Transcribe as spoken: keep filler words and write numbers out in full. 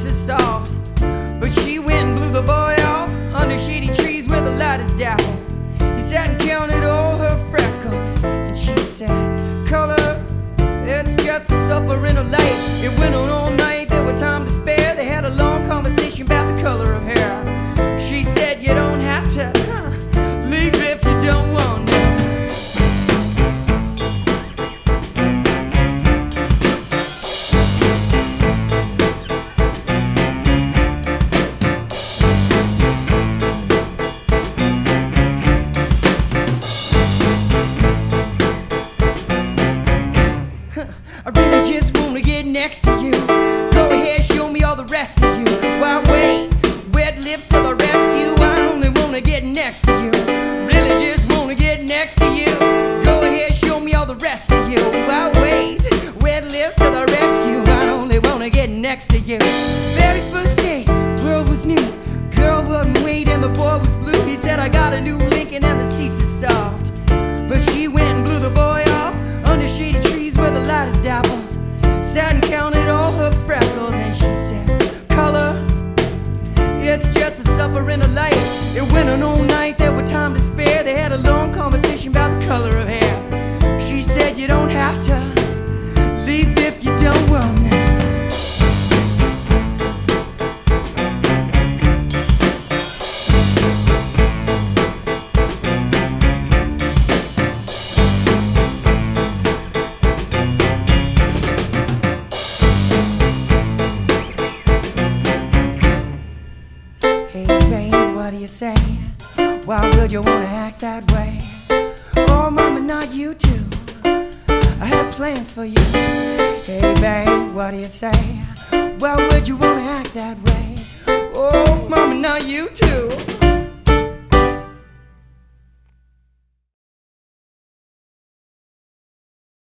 seats are soft. But she went and blew the boy off under shady trees where the light is dappled. He sat and counted all her freckles, and she said, "Color, it's just the suffering of light." It went on all night, there were time to spare. They had a long conversation about the color of hair. She said, "You don't have to huh, leave if you don't want to." I really just wanna get next to you. Go ahead, show me all the rest of you. Why wait? Wet lips to the rescue. I only wanna get next to you. Really just wanna get next to you. Go ahead, show me all the rest of you. Why wait? Wet lips to the rescue. I only wanna get next to you. Very first date, world was new. Girl wasn't white and the boy was blue. He said, "I got a new Lincoln and the seats are soft." But she went and blew the boy off under shady trees where the light is dappled. Sat and counted all her freckles, and she said, "Color, it's just the suffering of light." It went on all night, there were time to spare. They had a long conversation about the color of hair. She said, "You don't have to leave if you don't want to." Hey babe, what do you say? Why would you wanna act that way? Oh mama, not you too. I had plans for you. Hey babe, what do you say? Why would you wanna act that way? Oh mama, not you too.